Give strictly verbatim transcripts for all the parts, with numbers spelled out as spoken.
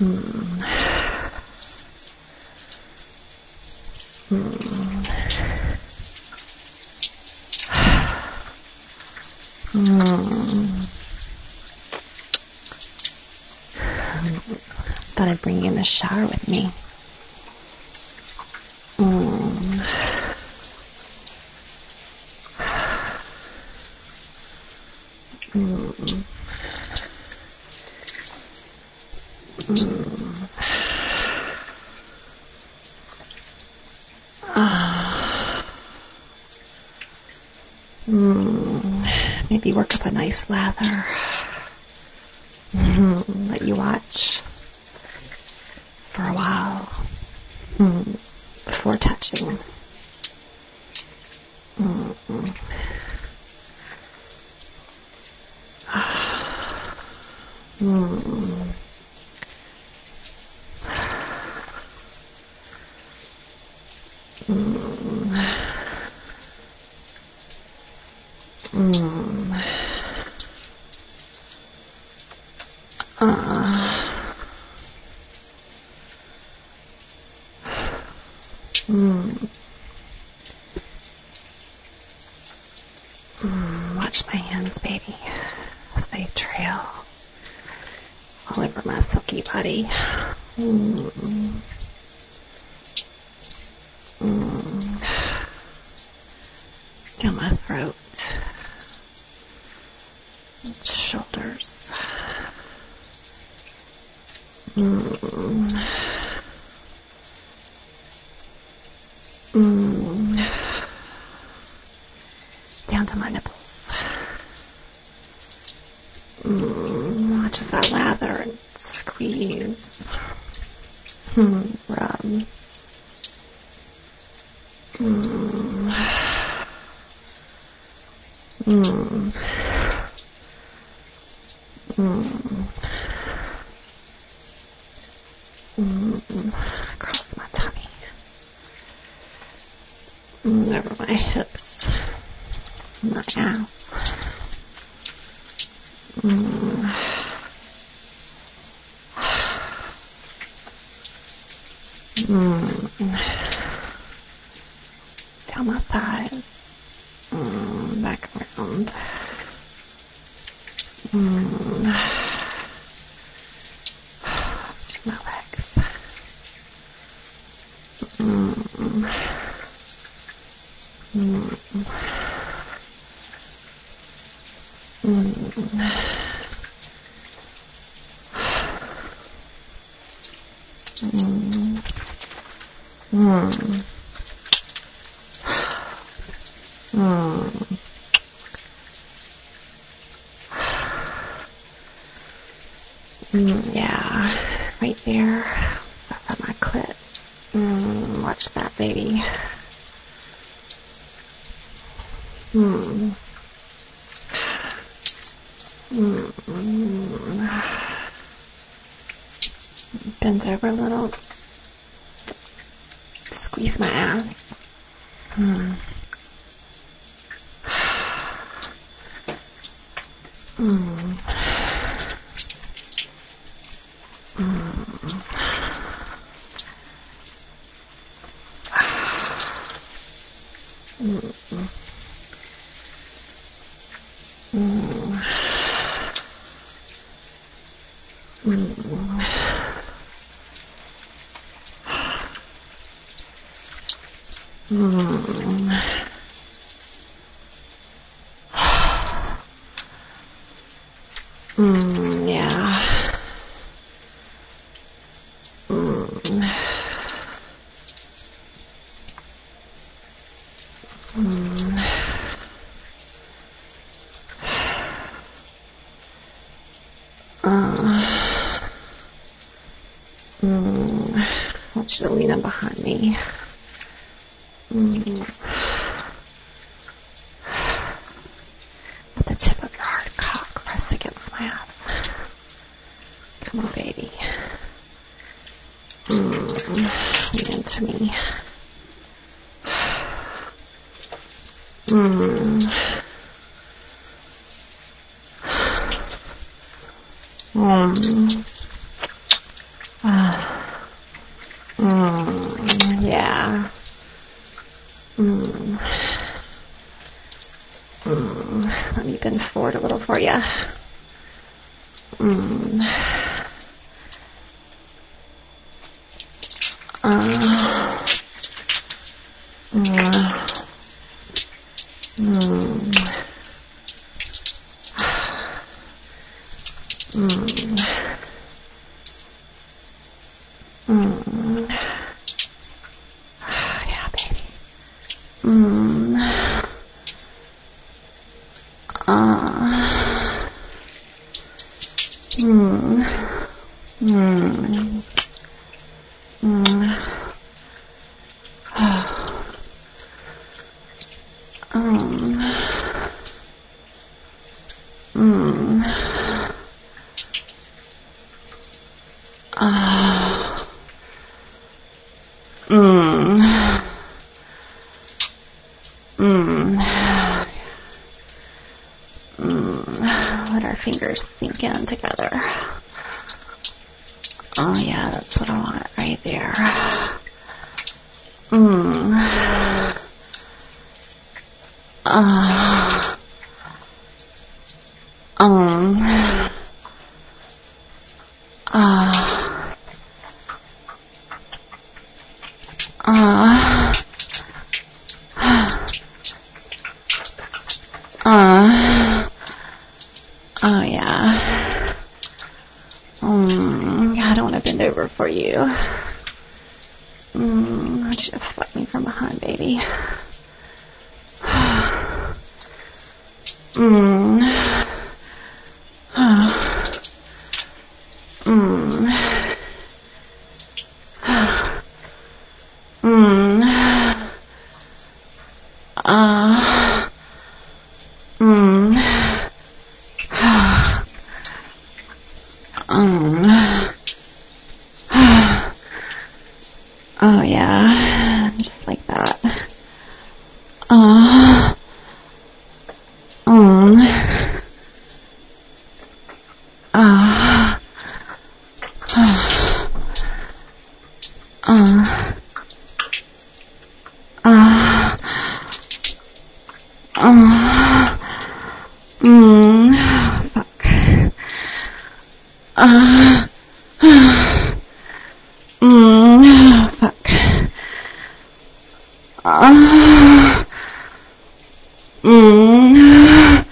Hmm. Hmm. Hmm. Thought I'd bring you in the shower with me. Hmm. Hmm. Hmm. Ah. Hmm. Maybe work up a nice lather. Hmm. Let you watch for a while. Hmm. Before touching. Hmm. Ah. Hmm. Hmm. Hmm. Uh. Hmm. Hmm. Watch my hands, baby, as they trail all over my silky body. Hmm. Hmm. Down my throat. Shoulders. Mm. Mm. Down to my nipples. Mm. Watch as I lather and squeeze. Mm. Rub. Mm. Mm. Mm. Mm. Across my tummy. Mm. Over my hips. My ass. Mm. Mm. Down my thighs. Mm. Back around. Mm. Between my legs. Mm. Mm. Mm. Mm. Mm. Mm. Mm. Yeah, right there. That's on my clit. Mm. Watch that, baby. Mm. Mm. Bend over a little. Squeeze my ass. Mm. Mm. Mm. Mm. Mm. Mm. Mm. Mm. Yeah. Mm. Mm. Uh. Mm. I want you to lean in behind me. Mm. Let the tip of your hard cock press against my ass. Come on, baby. Mm. Lean into me. Mm. Mm. bend forward a little for you. Mm. Uh. Mm. Mm. Mm. Mm. Yeah, baby. Mm. Uh. Mm. Mm. Mm. Um. Mm. Uh. Mm. Mm. Mm. Let our fingers sink in together. Oh yeah, that's what I want right there. Mm. Uh. Um. Uh. Uh. Uh. Oh yeah. Mm. I don't want to bend over for you. Mm. I want you to fuck me from behind, baby. Mm. Mm. Mm. Uh. Mm. Um. Oh yeah, just like that. Uh. Um. Uh. Uh. Uh. Uh. Mm. Fuck. Uh. Mm. Fuck. Uh. Mm.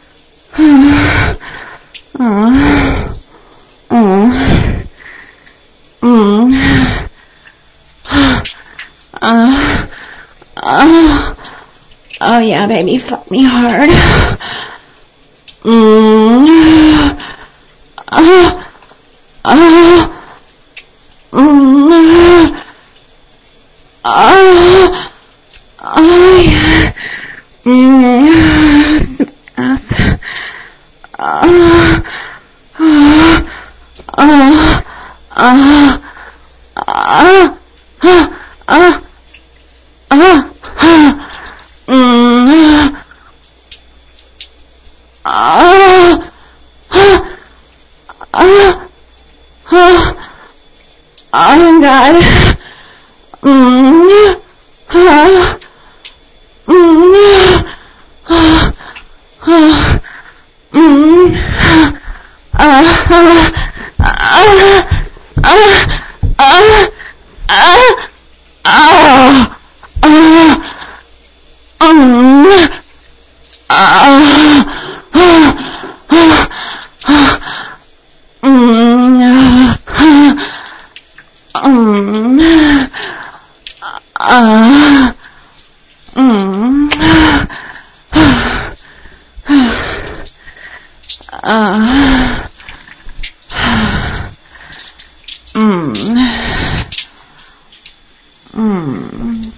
Uh. Uh. Mm. Uh. Uh. Oh yeah, baby, fuck me hard. Mm. Uh. Uh. Mm. Uh. Oh yeah. Mm. Ass. Uh. Uh. Uh. Uh. Uh. Uh. Uh. Uh. Mm. Uh. Uh. Uh. Uh. Oh God. Mm. Uh. Mm. Uh. Uh. Mm. Uh. Uh. Uh. Uh. Uh. Uh. Uh. Uh. Um. Uh. Mm. Um. Uh. Mm. Uh. Mm. Mm.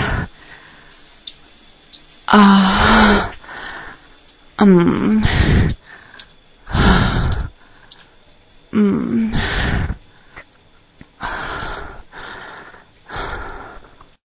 Ah. Um.